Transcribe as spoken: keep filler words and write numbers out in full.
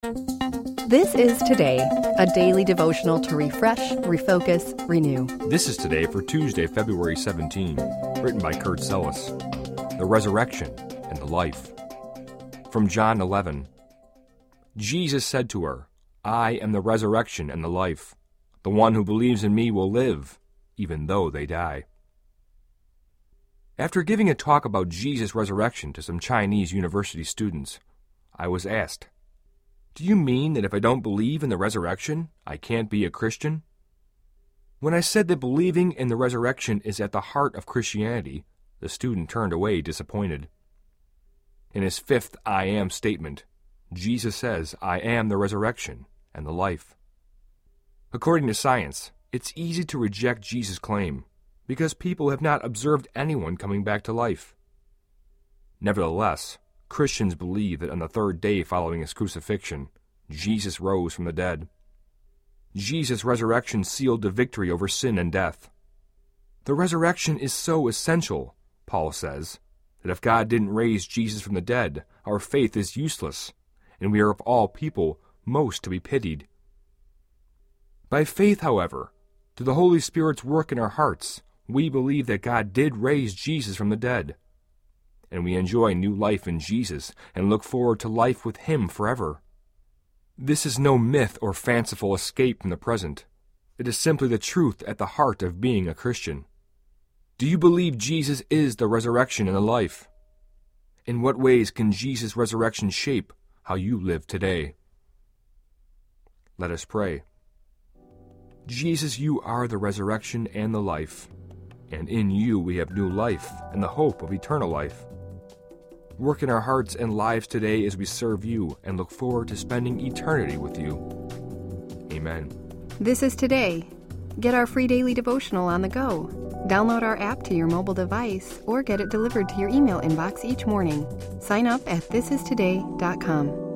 This is Today, a daily devotional to refresh, refocus, renew. This is Today for Tuesday, February seventeenth, written by Kurt Sellis. The Resurrection and the Life. From John eleven. Jesus said to her, I am the resurrection and the life. The one who believes in me will live, even though they die. After giving a talk about Jesus' resurrection to some Chinese university students, I was asked, do you mean that if I don't believe in the resurrection, I can't be a Christian? When I said that believing in the resurrection is at the heart of Christianity, the student turned away disappointed. In his fifth I am statement, Jesus says, I am the resurrection and the life. According to science, it's easy to reject Jesus' claim because people have not observed anyone coming back to life. Nevertheless, Christians believe that on the third day following his crucifixion, Jesus rose from the dead. Jesus' resurrection sealed the victory over sin and death. The resurrection is so essential, Paul says, that if God didn't raise Jesus from the dead, our faith is useless, and we are of all people most to be pitied. By faith, however, through the Holy Spirit's work in our hearts, we believe that God did raise Jesus from the dead, and we enjoy new life in Jesus and look forward to life with Him forever. This is no myth or fanciful escape from the present. It is simply the truth at the heart of being a Christian. Do you believe Jesus is the resurrection and the life? In what ways can Jesus' resurrection shape how you live today? Let us pray. Jesus, you are the resurrection and the life, and in you we have new life and the hope of eternal life. Work in our hearts and lives today as we serve you and look forward to spending eternity with you. Amen. This is Today. Get our free daily devotional on the go. Download our app to your mobile device or get it delivered to your email inbox each morning. Sign up at this is today dot com.